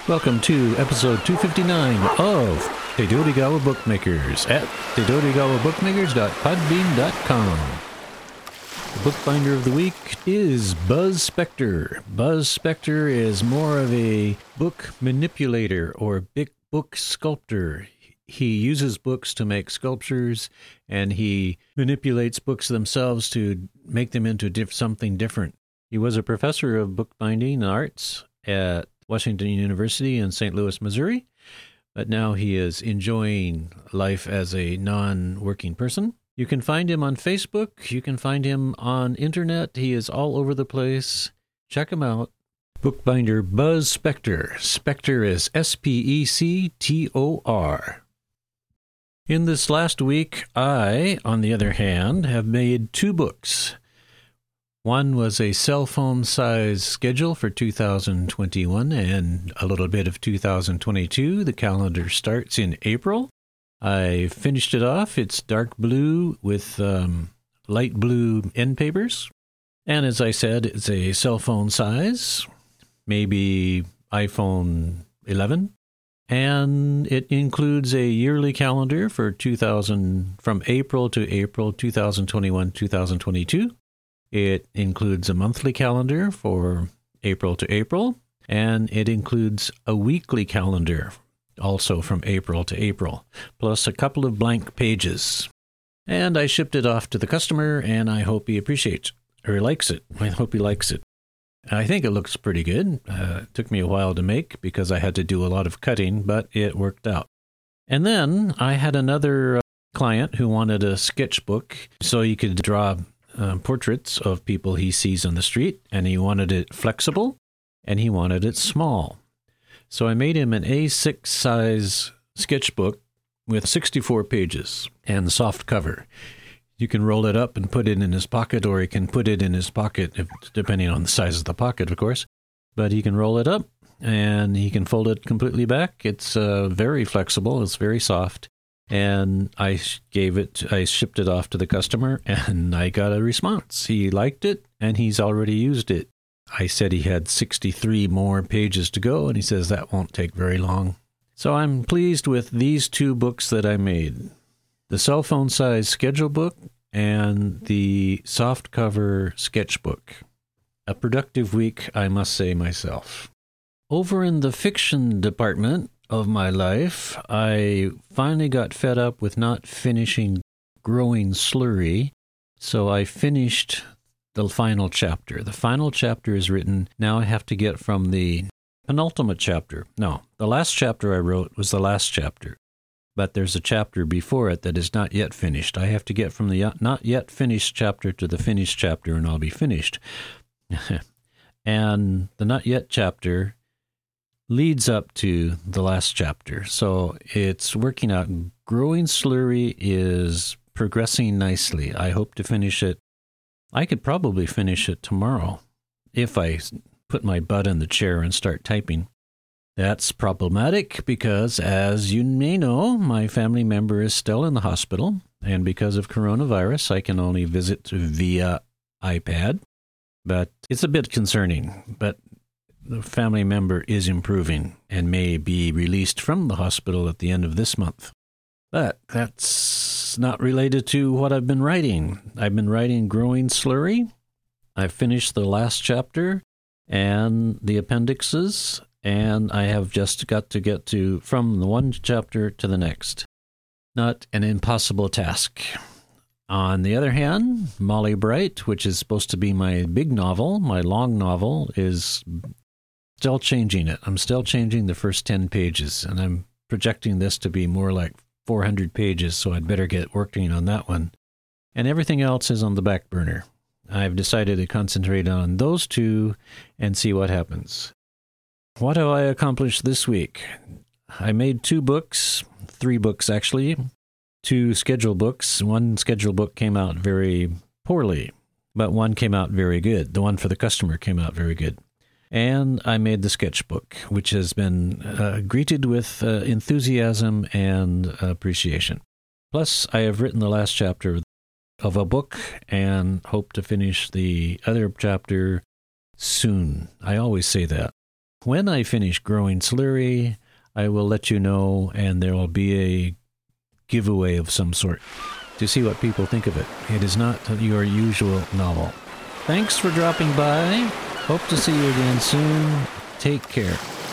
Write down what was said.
Welcome to episode 259 of Tedotigawa Bookmakers at tedotigawabookmakers.podbean.com. The bookbinder of the week is Buzz Spector. Buzz Spector is more of a book manipulator or big book sculptor. He uses books to make sculptures, and he manipulates books themselves to make them into something different. He was a professor of bookbinding and arts at Washington University in St. Louis, Missouri, but now he is enjoying life as a non-working person. You can find him on Facebook. You can find him on internet. He is all over the place. Check him out. Bookbinder Buzz Spector. Spector is S-P-E-C-T-O-R. In this last week, I, on the other hand, have made two books. One was a cell phone size schedule for 2021 and a little bit of 2022. The calendar starts in April. I finished it off. It's dark blue with light blue end papers. And as I said, it's a cell phone size, maybe iPhone 11. And it includes a yearly calendar for from April to April 2021, 2022. It includes a monthly calendar for April to April, and it includes a weekly calendar also from April to April, plus a couple of blank pages. And I shipped it off to the customer, and I hope he appreciates it, or likes it. I hope he likes it. I think it looks pretty good. It took me a while to make because I had to do a lot of cutting, but it worked out. And then I had another client who wanted a sketchbook so you could draw portraits of people he sees on the street, and he wanted it flexible, and he wanted it small. So I made him an A6 size sketchbook with 64 pages and soft cover. You can roll it up and put it in his pocket, or he can put it in his pocket, depending on the size of the pocket, of course. But he can roll it up, and he can fold it completely back. It's very flexible. It's very soft. And I shipped it off to the customer, and I got a response. He liked it, and he's already used it. I said he had 63 more pages to go, and he says that won't take very long. So I'm pleased with these two books that I made. The cell phone size schedule book and the soft cover sketchbook. A productive week, I must say myself. Over in the fiction department of my life, I finally got fed up with not finishing Growing Slurry, so I finished the final chapter. The final chapter is written. Now I have to get from the penultimate chapter. No, the last chapter I wrote was the last chapter, but there's a chapter before it that is not yet finished. I have to get from the not yet finished chapter to the finished chapter, and I'll be finished. And the not yet chapter leads up to the last chapter. So it's working out. Growing Slurry is progressing nicely. I hope to finish it. I could probably finish it tomorrow if I put my butt in the chair and start typing. That's problematic because, as you may know, my family member is still in the hospital, and because of coronavirus, I can only visit via iPad. But it's a bit concerning, but the family member is improving and may be released from the hospital at the end of this month. But that's not related to what I've been writing. I've been writing Growing Slurry. I've finished the last chapter and the appendixes, and I have just got to get to from the one chapter to the next. Not an impossible task. On the other hand, Molly Bright, which is supposed to be my big novel, my long novel, is still changing it. I'm still changing the first 10 pages, and I'm projecting this to be more like 400 pages, so I'd better get working on that one. And everything else is on the back burner. I've decided to concentrate on those two and see what happens. What have I accomplished this week? I made three books actually, two schedule books. One schedule book came out very poorly, but one came out very good. The one for the customer came out very good. And I made the sketchbook, which has been greeted with enthusiasm and appreciation. Plus, I have written the last chapter of a book and hope to finish the other chapter soon. I always say that. When I finish Growing Slurry, I will let you know, and there will be a giveaway of some sort to see what people think of it. It is not your usual novel. Thanks for dropping by. Hope to see you again soon. Take care.